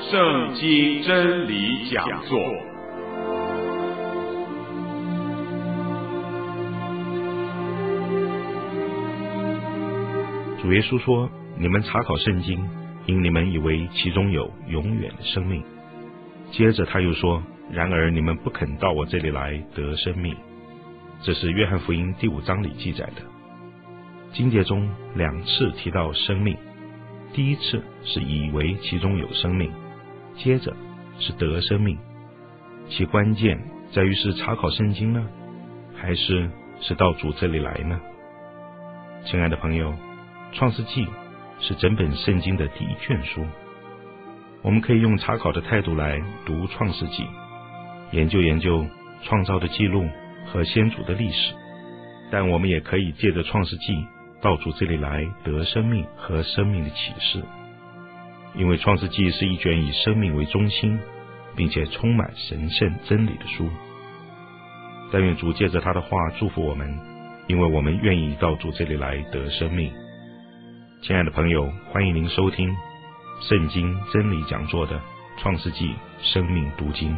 圣经真理讲座。 主耶稣说：你们查考圣经，因你们以为其中有永远的生命。接着他又说：然而你们不肯到我这里来得生命。这是约翰福音第5章里记载的。经节中2次提到生命，第一次是以为其中有生命，接着是得生命。其关键在于是查考圣经呢，还是到主这里来呢？亲爱的朋友，创世纪是整本圣经的第一卷书，我们可以用查考的态度来读创世纪，研究创造的记录和先祖的历史，但我们也可以借着创世纪到主这里来得生命和生命的启示。因为创世纪是一卷以生命为中心，并且充满神圣真理的书。但愿主借着他的话祝福我们，因为我们愿意到主这里来得生命。亲爱的朋友，欢迎您收听圣经真理讲座的创世纪生命读经。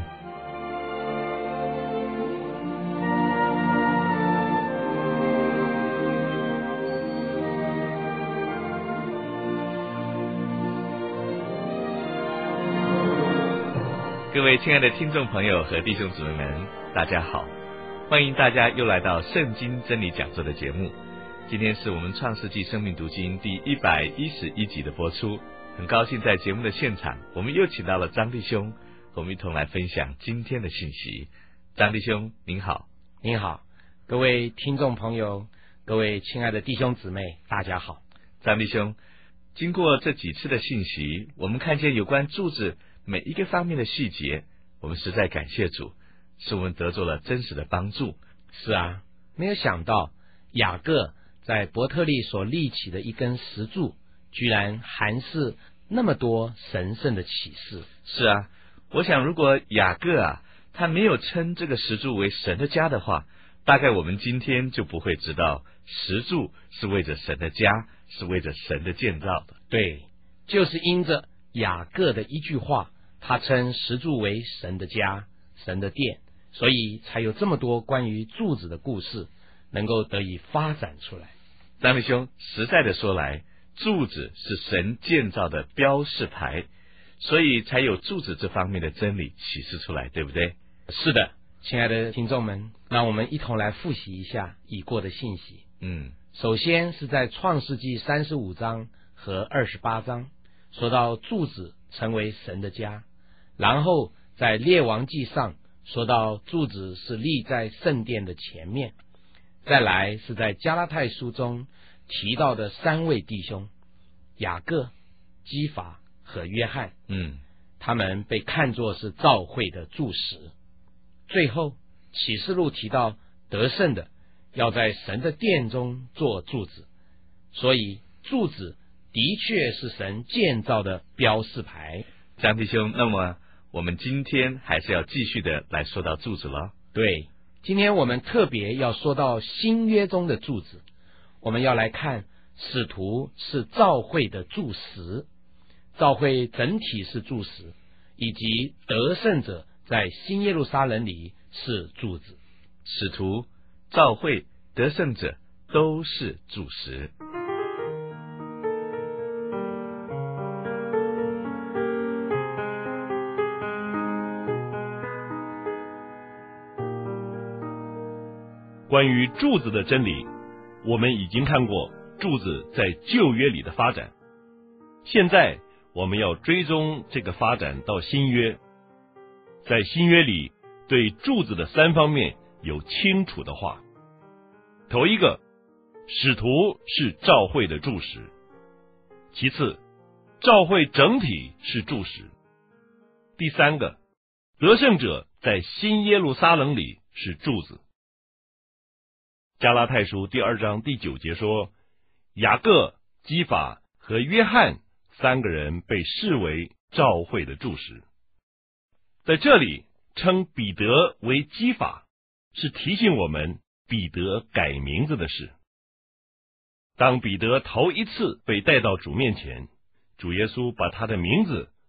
各位亲爱的听众朋友和弟兄姊妹们，大家好，欢迎大家又来到圣经真理讲座的节目。今天是我们创世纪生命读经第111集的播出，很高兴在节目的现场，我们又请到了张弟兄，和我们一同来分享今天的信息。张弟兄您好。 您好，各位听众朋友，各位亲爱的弟兄姊妹，大家好。 张弟兄，经过这几次的信息，我们看见有关柱子每一个方面的细节，我们实在感谢主，使我们得着了真实的帮助。 是啊，没有想到雅各在伯特利所立起的一根石柱，居然含释那么多神圣的启示。 是啊，我想如果雅各他没有称这个石柱为神的家的话，大概我们今天就不会知道石柱是为着神的家，是为着神的建造的。 对，就是因着雅各的一句话，他称石柱为神的家，神的殿，所以才有这么多关于柱子的故事能够得以发展出来。 张弟兄，实在的说来，柱子是神建造的标示牌，所以才有柱子这方面的真理启示出来，对不对？ 是的，亲爱的听众们，让我们一同来复习一下已过的信息。首先是在创世纪35章和28章说到柱子成为神的家，然后在列王记上说到柱子是立在圣殿的前面，再来是在加拉太书中提到的3位弟兄雅各、基法和约翰，他们被看作是教会的柱石。最后启示录提到得胜的要在神的殿中做柱子，所以柱子的确是神建造的标示牌。 张弟兄，那么我们今天还是要继续的来说到柱子了。 对，今天我们特别要说到新约中的柱子，我们要来看使徒是教会的柱石，教会整体是柱石，以及得胜者在新耶路撒冷里是柱子。 使徒、教会、得胜者都是柱石。 关于柱子的真理，我们已经看过柱子在旧约里的发展，现在我们要追踪这个发展到新约。在新约里，对柱子的3方面有清楚的话。头一个，使徒是教会的柱石；其次，教会整体是柱石；第3个，得胜者在新耶路撒冷里是柱子。加拉太书第2章第9节说，雅各、基法和约翰3个人被视为教会的柱石。在这里称彼得为基法，是提醒我们彼得改名字的事。当彼得头一次被带到主面前，主耶稣把他的名字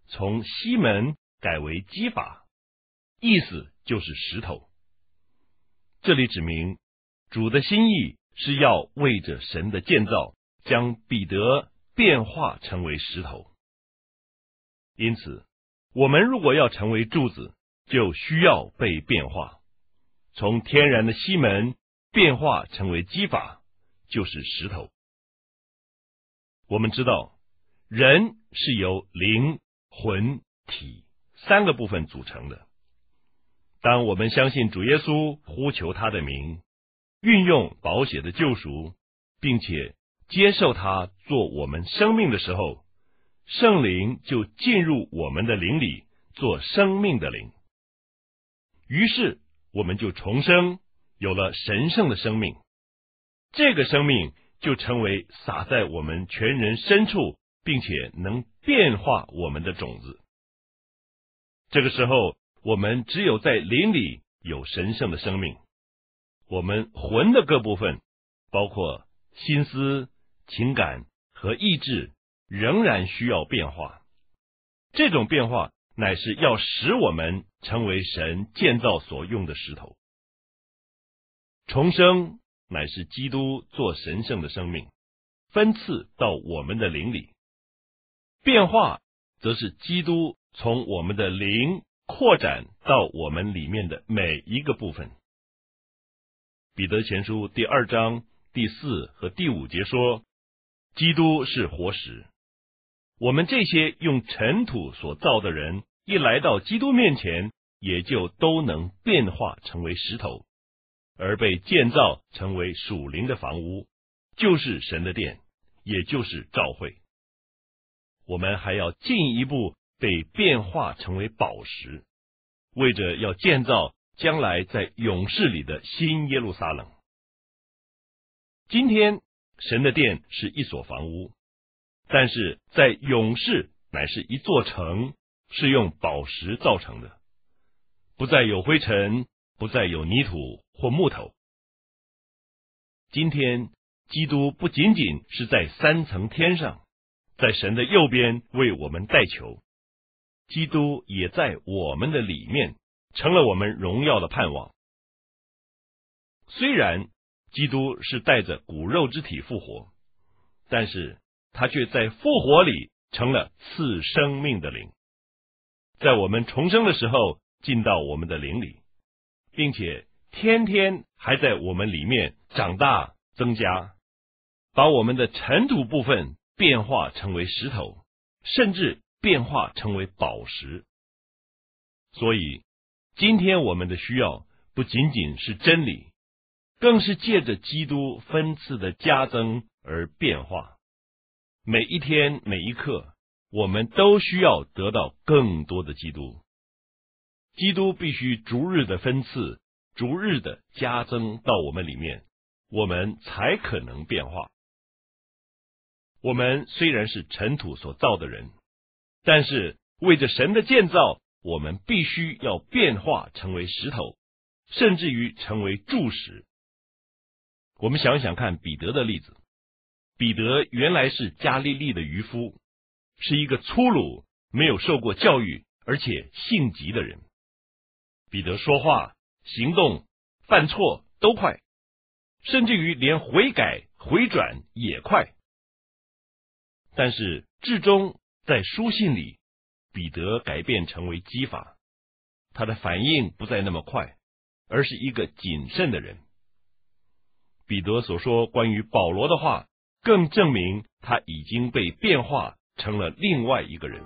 从西门改为基法，意思就是石头。这里指明主的心意是要为着神的建造，将彼得变化成为石头。因此，我们如果要成为柱子，就需要被变化，从天然的西门变化成为基法，就是石头。我们知道，人是由灵、魂、体三个部分组成的。当我们相信主耶稣，呼求他的名，运用宝血的救赎，并且接受他做我们生命的时候，圣灵就进入我们的灵里，做生命的灵。于是我们就重生，有了神圣的生命。这个生命就成为撒在我们全人深处，并且能变化我们的种子。这个时候，我们只有在灵里有神圣的生命，我们魂的各部分，包括心思、情感和意志，仍然需要变化。这种变化乃是要使我们成为神建造所用的石头。重生乃是基督做神圣的生命，分赐到我们的灵里。变化则是基督从我们的灵扩展到我们里面的每一个部分。彼得前书第2章第4和第5节说，基督是活石。我们这些用尘土所造的人，一来到基督面前，也就都能变化成为石头，而被建造成为属灵的房屋，就是神的殿，也就是教会。我们还要进一步被变化成为宝石，为着要建造将来在永世里的新耶路撒冷。今天神的殿是一所房屋，但是在永世乃是一座城，是用宝石造成的，不再有灰尘，不再有泥土或木头。今天基督不仅仅是在3层天上，在神的右边为我们代求，基督也在我们的里面，成了我们荣耀的盼望。虽然基督是带着骨肉之体复活，但是他却在复活里成了赐生命的灵，在我们重生的时候进到我们的灵里，并且天天还在我们里面长大增加，把我们的尘土部分变化成为石头，甚至变化成为宝石。所以今天我们的需要不仅仅是真理，更是借着基督分赐的加增而变化。每一天每一刻，我们都需要得到更多的基督。基督必须逐日的分赐，逐日的加增到我们里面，我们才可能变化。我们虽然是尘土所造的人，但是为着神的建造，我们必须要变化成为石头，甚至于成为柱石。我们想想看彼得的例子，彼得原来是加利利的渔夫，是一个粗鲁、没有受过教育，而且性急的人。彼得说话、行动、犯错都快，甚至于连悔改、回转也快。但是至终在书信里，彼得改变成为基法，他的反应不再那么快，而是一个谨慎的人。彼得所说关于保罗的话，更证明他已经被变化成了另外一个人。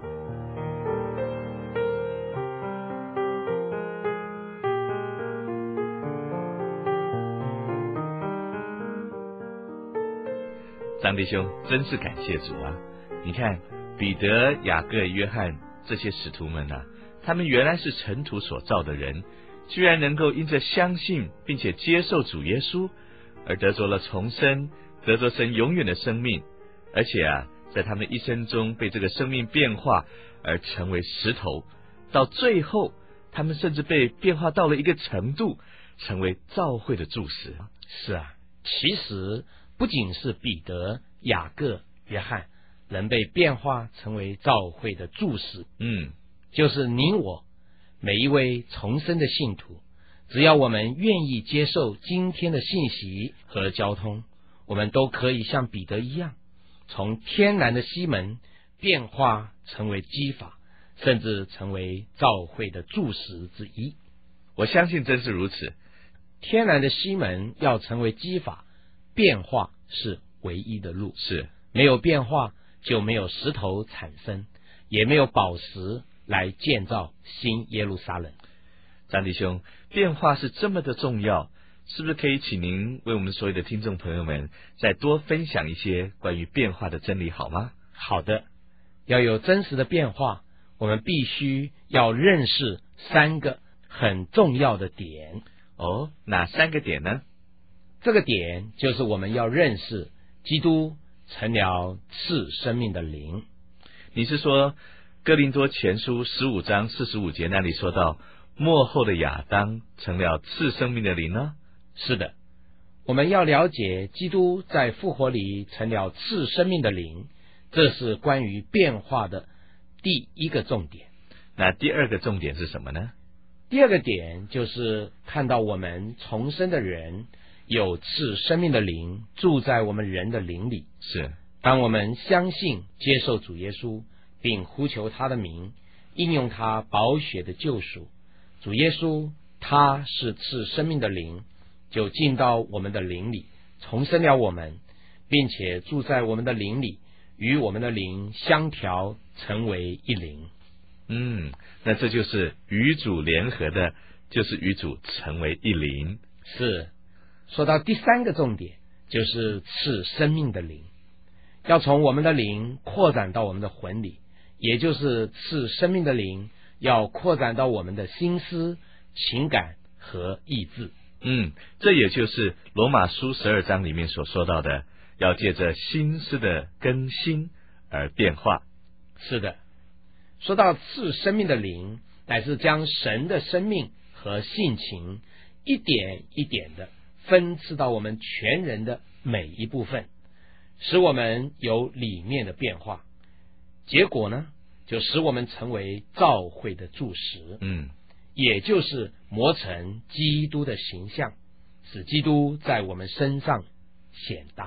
张弟兄，真是感谢主啊！你看彼得、雅各、约翰这些使徒们啊，他们原来是尘土所造的人，居然能够因着相信并且接受主耶稣，而得着了重生，得着神永远的生命，而且啊，在他们一生中被这个生命变化而成为石头，到最后他们甚至被变化到了一个程度，成为教会的柱石。 是啊，其实不仅是彼得、雅各、约翰， 能被变化成为教会的柱石。就是你我每一位重生的信徒，只要我们愿意接受今天的信息和交通，我们都可以像彼得一样，从天然的西门变化成为基法，甚至成为教会的柱石之一。 我相信真是如此。 天然的西门要成为基法，变化是唯一的路。 是， 没有变化就没有石头产生，也没有宝石来建造新耶路撒冷。 张弟兄，变化是这么的重要，是不是可以请您为我们所有的听众朋友们再多分享一些关于变化的真理好吗？ 好的，要有真实的变化，我们必须要认识3个很重要的点。 哪3个点呢？ 这个点就是我们要认识基督成了赐生命的灵。 你是说哥林多前书15章45节那里说到末后的亚当成了赐生命的灵呢？ 是的，我们要了解基督在复活里成了赐生命的灵，这是关于变化的第一个重点。 那第2个重点是什么呢？ 第2个点就是看到我们重生的人有赐生命的灵住在我们人的灵里。 是， 当我们相信接受主耶稣，并呼求他的名，应用他宝血的救赎，主耶稣他是赐生命的灵，就进到我们的灵里，重生了我们，并且住在我们的灵里，与我们的灵相调，成为一灵。 那这就是与主联合的，就是与主成为一灵。 是，说到第3个重点，就是赐生命的灵，要从我们的灵扩展到我们的魂里，也就是赐生命的灵要扩展到我们的心思、情感和意志。 这也就是罗马书12章里面所说到的，要借着心思的更新而变化。 是的，说到赐生命的灵，乃是将神的生命和性情一点一点的分赐到我们全人的每一部分，使我们有里面的变化。结果呢，就使我们成为教会的柱石，也就是磨成基督的形象，使基督在我们身上显大。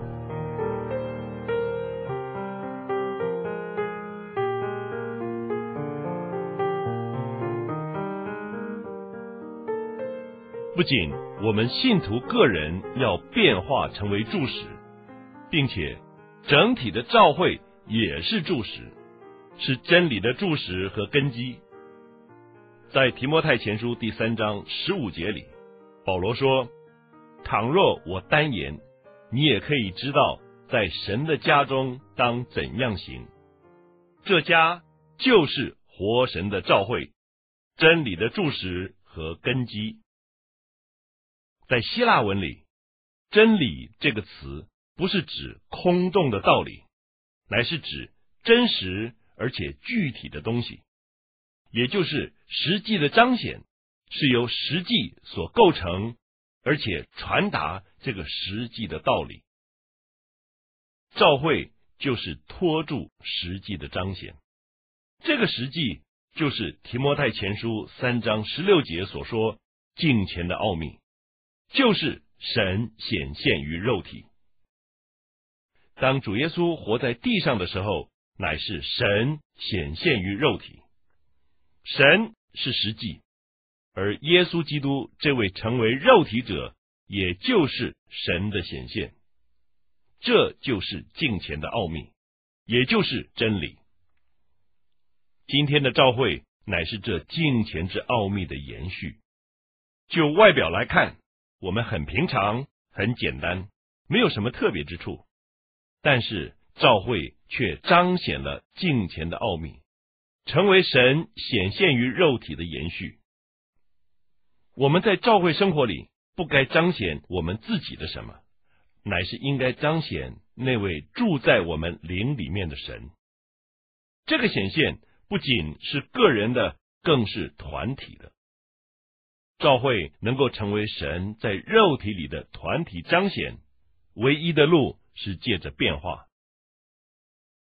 不仅我们信徒个人要变化成为柱石，并且整体的教会也是柱石，是真理的柱石和根基。在提摩太前书第3章15节里，保罗说，倘若我单言，你也可以知道在神的家中当怎样行。这家就是活神的教会，真理的柱石和根基。在希腊文里，真理这个词不是指空洞的道理，乃是指真实而且具体的东西，也就是实际的彰显，是由实际所构成，而且传达这个实际的道理。教会就是托住实际的彰显，这个实际就是提摩太前书3章16节所说敬虔的奥秘，就是神显现于肉体。当主耶稣活在地上的时候，乃是神显现于肉体。神是实际，而耶稣基督这位成为肉体者，也就是神的显现。这就是敬虔的奥秘，也就是真理。今天的教会乃是这敬虔之奥秘的延续。就外表来看，我们很平常，很简单，没有什么特别之处，但是教会却彰显了敬虔的奥秘，成为神显现于肉体的延续。我们在教会生活里不该彰显我们自己的什么，乃是应该彰显那位住在我们灵里面的神。这个显现不仅是个人的，更是团体的。教会能够成为神在肉体里的团体彰显，唯一的路是借着变化。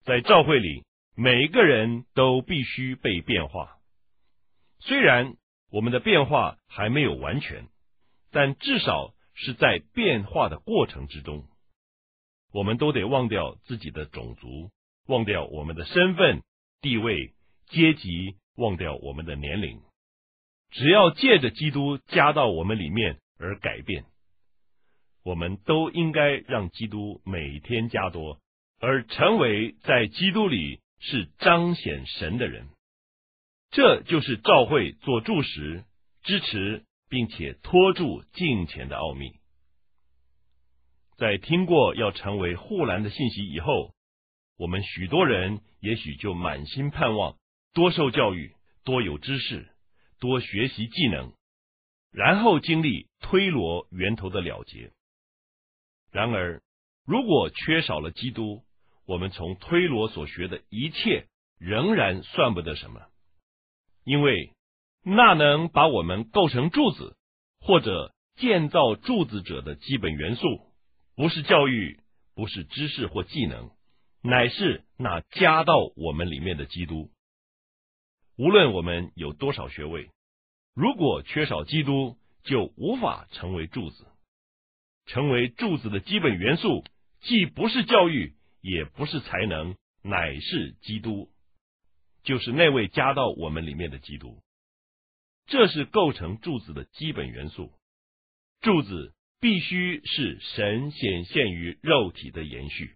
在教会里，每一个人都必须被变化。虽然我们的变化还没有完全，但至少是在变化的过程之中。我们都得忘掉自己的种族，忘掉我们的身份、地位、阶级，忘掉我们的年龄。只要借着基督加到我们里面而改变，我们都应该让基督每天加多，而成为在基督里是彰显神的人。这就是教会做柱石、支持并且托住敬虔的奥秘。在听过要成为护栏的信息以后，我们许多人也许就满心盼望多受教育，多有知识，多学习技能，然后经历推罗源头的了结。然而，如果缺少了基督，我们从推罗所学的一切仍然算不得什么，因为那能把我们构成柱子或者建造柱子者的基本元素，不是教育，不是知识或技能，乃是那加到我们里面的基督。无论我们有多少学位，如果缺少基督，就无法成为柱子。成为柱子的基本元素，既不是教育，也不是才能，乃是基督，就是那位加到我们里面的基督。这是构成柱子的基本元素。柱子必须是神显现于肉体的延续。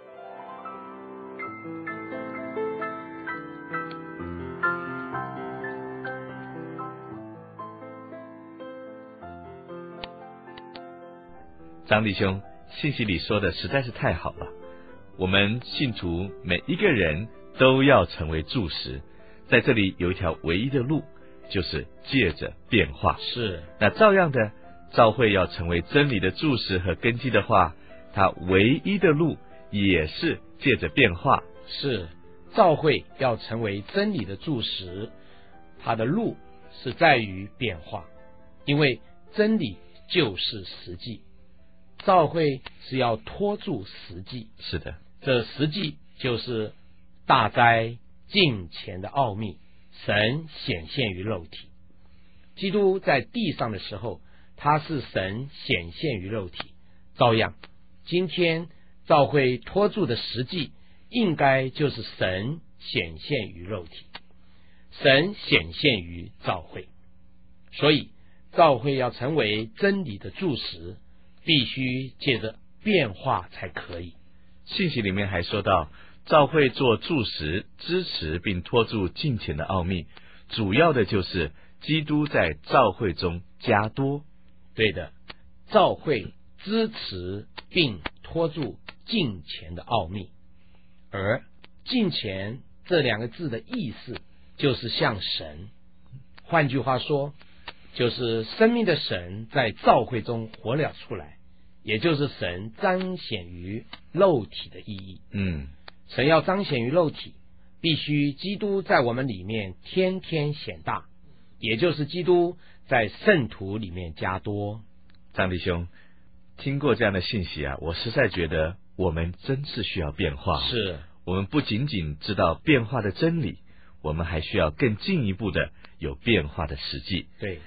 张弟兄，信息里说的实在是太好了。我们信徒每一个人都要成为柱石，在这里有一条唯一的路，就是借着变化。 是， 那照样的，教会要成为真理的柱石和根基的话，它唯一的路也是借着变化。 是，教会要成为真理的柱石，它的路是在于变化，因为真理就是实际。教会是要托住实际， 是的， 这实际就是大灾敬虔的奥秘，神显现于肉体。基督在地上的时候，他是神显现于肉体，照样今天教会托住的实际应该就是神显现于肉体，神显现于教会。所以教会要成为真理的柱石，必须借着变化才可以。 信息里面还说到，教会做柱石，支持并托住敬虔的奥秘，主要的就是基督在教会中加多。 对的，教会支持并托住敬虔的奥秘，而敬虔这两个字的意思就是像神，换句话说，就是生命的神在教会中活了出来，也就是神彰显于肉体的意义。神要彰显于肉体，必须基督在我们里面天天显大，也就是基督在圣徒里面加多。 张弟兄，听过这样的信息啊，我实在觉得我们真是需要变化。 是， 我们不仅仅知道变化的真理，我们还需要更进一步的有变化的实际。 对。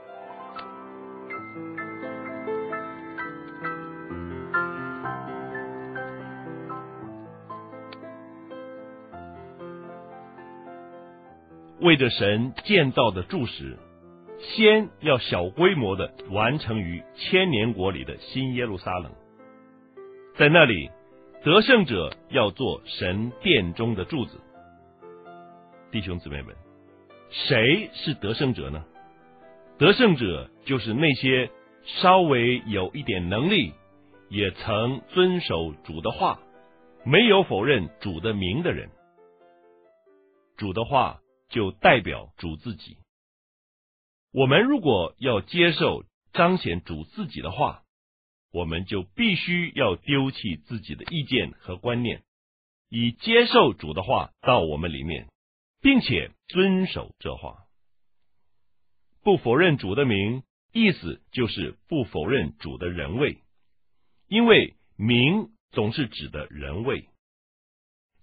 为着神建造的柱石，先要小规模的完成于千年国里的新耶路撒冷。在那里，得胜者要做神殿中的柱子。弟兄姊妹们，谁是得胜者呢？得胜者就是那些稍微有一点能力，也曾遵守主的话，没有否认主的名的人。主的话就代表主自己。我们如果要接受彰显主自己的话，我们就必须要丢弃自己的意见和观念，以接受主的话到我们里面，并且遵守这话。不否认主的名，意思就是不否认主的人位，因为名总是指的人位。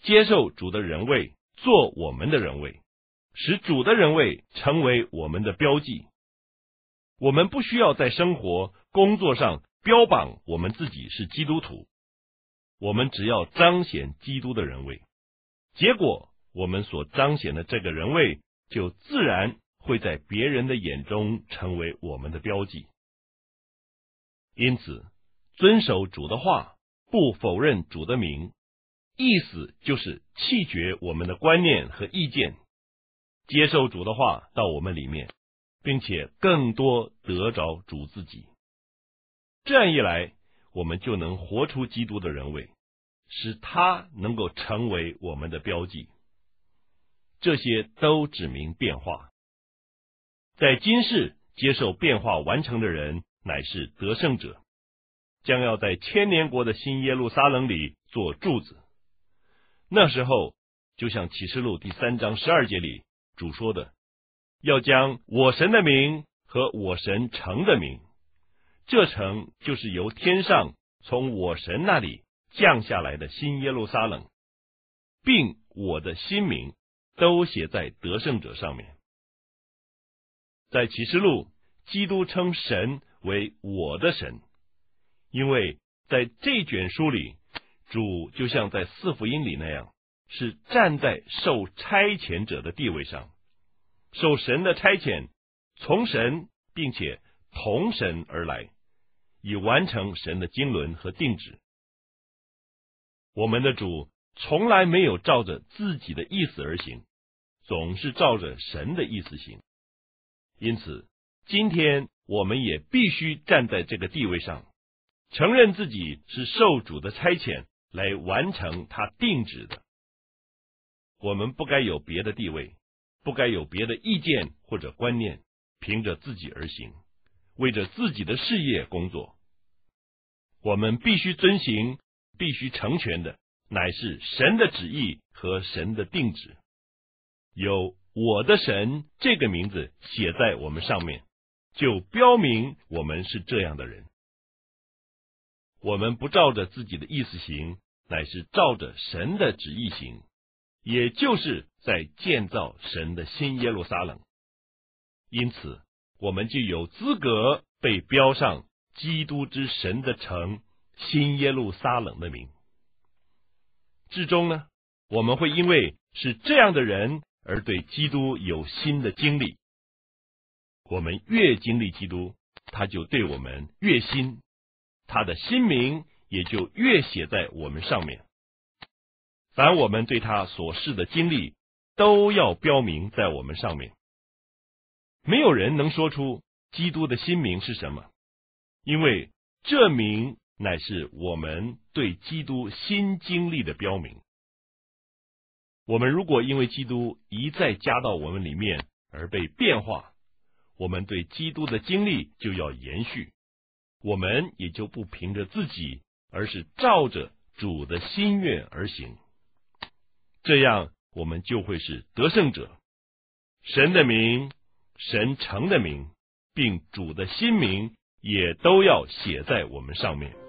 接受主的人位，做我们的人位，使主的人位成为我们的标记。我们不需要在生活、工作上标榜我们自己是基督徒，我们只要彰显基督的人位，结果我们所彰显的这个人位就自然会在别人的眼中成为我们的标记。因此，遵守主的话，不否认主的名，意思就是弃绝我们的观念和意见，接受主的话到我们里面，并且更多得着主自己。这样一来，我们就能活出基督的人位，使他能够成为我们的标记。这些都指明变化。在今世接受变化完成的人，乃是得胜者，将要在千年国的新耶路撒冷里做柱子。那时候，就像启示录第3章12节里主说的，要将我神的名和我神城的名，这城就是由天上从我神那里降下来的新耶路撒冷，并我的新名都写在得胜者上面。在启示录，基督称神为我的神，因为在这卷书里，主就像在4福音里那样，是站在受差遣者的地位上，受神的差遣，从神并且同神而来，以完成神的经纶和定旨。我们的主从来没有照着自己的意思而行，总是照着神的意思行。因此，今天我们也必须站在这个地位上，承认自己是受主的差遣来完成他定旨的。我们不该有别的地位，不该有别的意见或者观念，凭着自己而行，为着自己的事业工作。我们必须遵行，必须成全的，乃是神的旨意和神的定旨。有我的神这个名字写在我们上面，就标明我们是这样的人。我们不照着自己的意思行，乃是照着神的旨意行，也就是在建造神的新耶路撒冷。因此，我们就有资格被标上基督之神的城新耶路撒冷的名。至终呢，我们会因为是这样的人而对基督有新的经历。我们越经历基督，他就对我们越新，他的新名也就越写在我们上面。凡我们对他所示的经历，都要标明在我们上面。没有人能说出基督的新名是什么，因为这名乃是我们对基督新经历的标明。我们如果因为基督一再加到我们里面而被变化，我们对基督的经历就要延续，我们也就不凭着自己，而是照着主的心愿而行。这样我们就会是得胜者，神的名、神城的名，并主的新名也都要写在我们上面。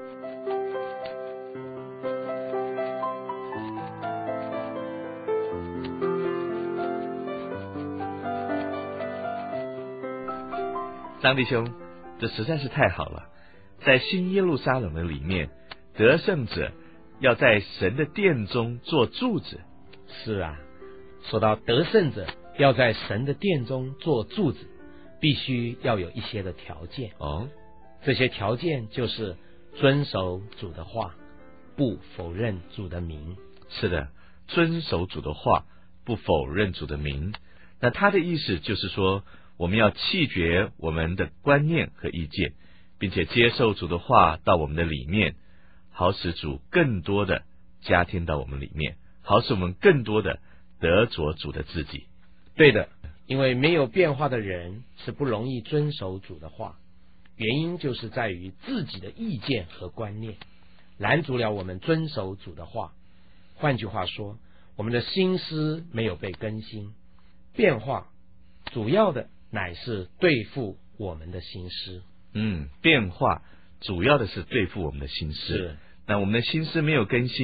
张弟兄，这实在是太好了。在新耶路撒冷的里面，得胜者要在神的殿中做柱子。 是啊，说到得胜者要在神的殿中做柱子，必须要有一些的条件。这些条件就是遵守主的话，不否认主的名。 是的，遵守主的话，不否认主的名。那他的意思就是说，我们要弃绝我们的观念和意见，并且接受主的话到我们的里面，好使主更多的加添到我们里面，好使我们更多的得着主的自己。 对的，因为没有变化的人是不容易遵守主的话，原因就是在于自己的意见和观念拦阻了我们遵守主的话。换句话说，我们的心思没有被更新，变化主要的乃是对付我们的心思。变化主要的是对付我们的心思。那我们的心思没有更新，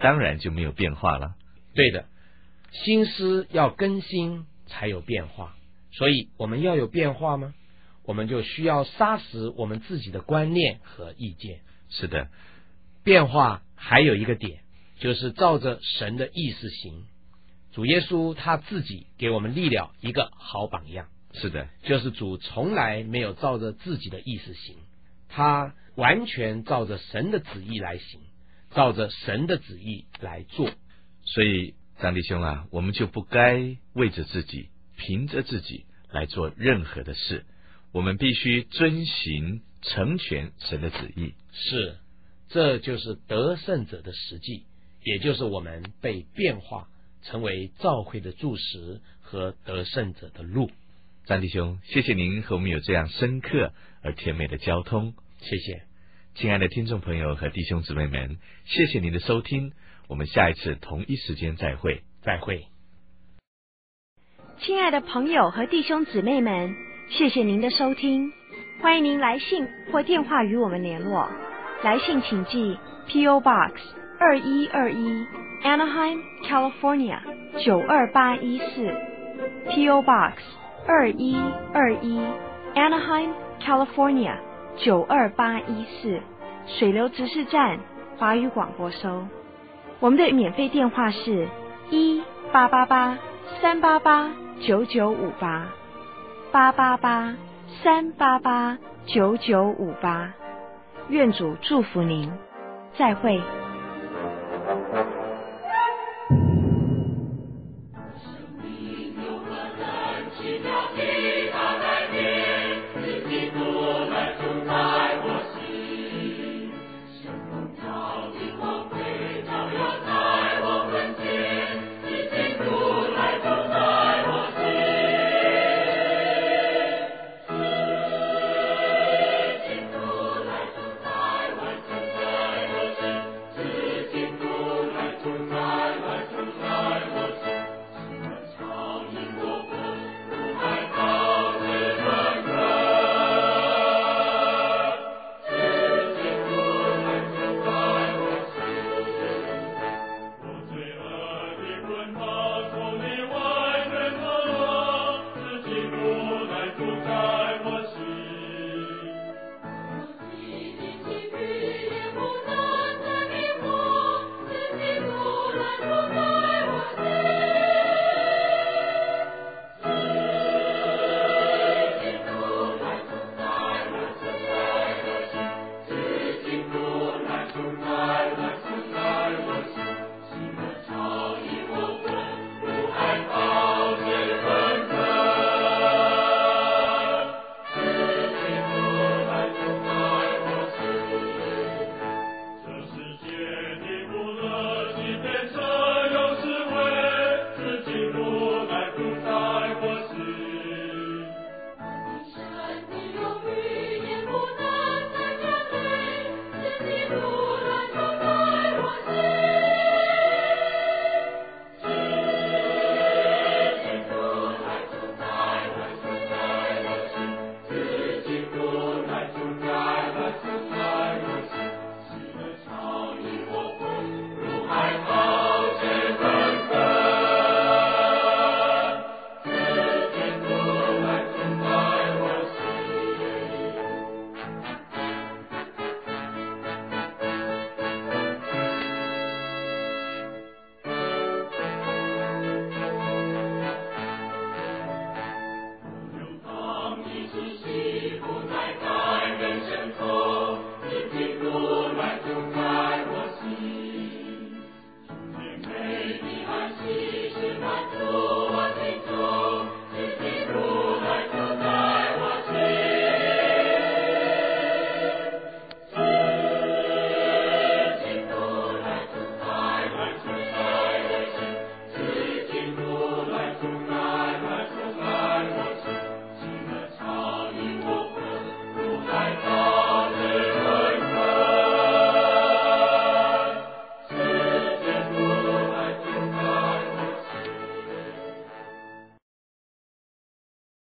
当然就没有变化了。 对的，心思要更新才有变化，所以我们要有变化吗？我们就需要杀死我们自己的观念和意见。 是的， 变化还有一个点，就是照着神的意思行。主耶稣他自己给我们立了一个好榜样。 是的， 就是主从来没有照着自己的意思行，他完全照着神的旨意来行，照着神的旨意来做。 所以张弟兄啊，我们就不该为着自己，凭着自己来做任何的事，我们必须遵行成全神的旨意。 是，这就是得胜者的实际，也就是我们被变化成为召会的柱石和得胜者的路。 张弟兄，谢谢您和我们有这样深刻而甜美的交通。 谢谢。 亲爱的听众朋友和弟兄姊妹们，谢谢您的收听，我们下一次同一时间再会。 再会。 亲爱的朋友和弟兄姊妹们，谢谢您的收听，欢迎您来信或电话与我们联络。来信请寄 P.O. Box 2121 Anaheim, California 92814 P.O. Box 2121 Anaheim, California 92814，水流执事站，华语广播收。我们的免费电话是1-888-388-9958 888-388-9958。愿主祝福您，再会。 生命有何难期待？